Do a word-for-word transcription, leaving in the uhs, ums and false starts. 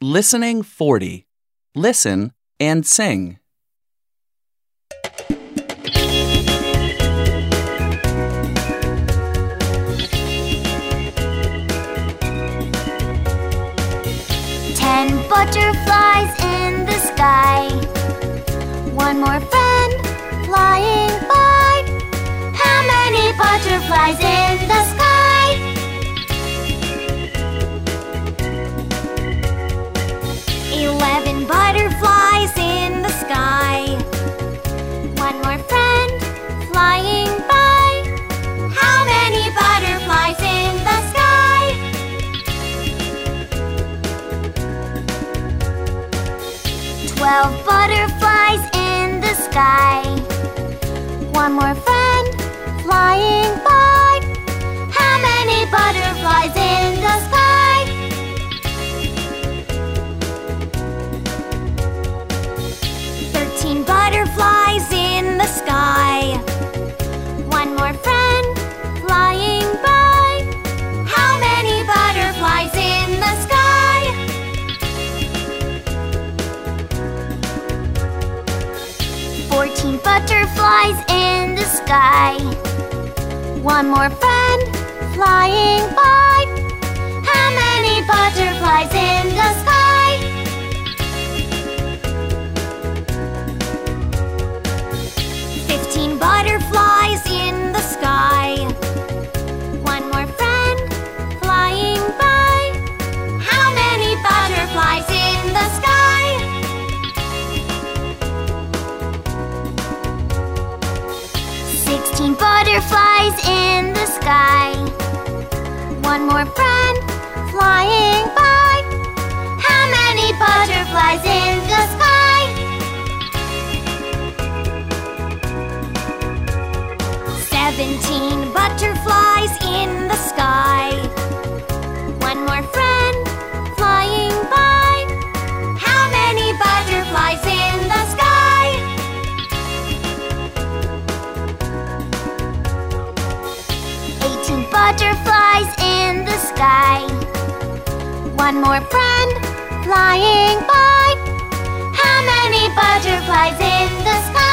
Listening forty. Listen and sing. Ten butterflies in the sky. One more friend flying by. How many butterflies in the sky? Eleven butterflies in the sky. One more friend flying by. How many butterflies in the sky? Twelve butterflies in the sky. One more friend flying by. How many butterflies in the sky? Thirteen butterflies in the sky. One more friend flying by. How many butterflies in the sky? Fourteen butterflies in the sky. One more friend flying by. How many butterflies in the sky? Fifteen butterflies in the sky. One more friend flying by. How many butterflies in the sky? Sixteen butterflies in the sky. One more friend flying by. How many butterflies in the sky? Seventeen butterflies in the sky. One more friend flying by. How many butterflies in the sky? Eighteen butterflies in the sky. One more friend flying by. How many butterflies in the sky?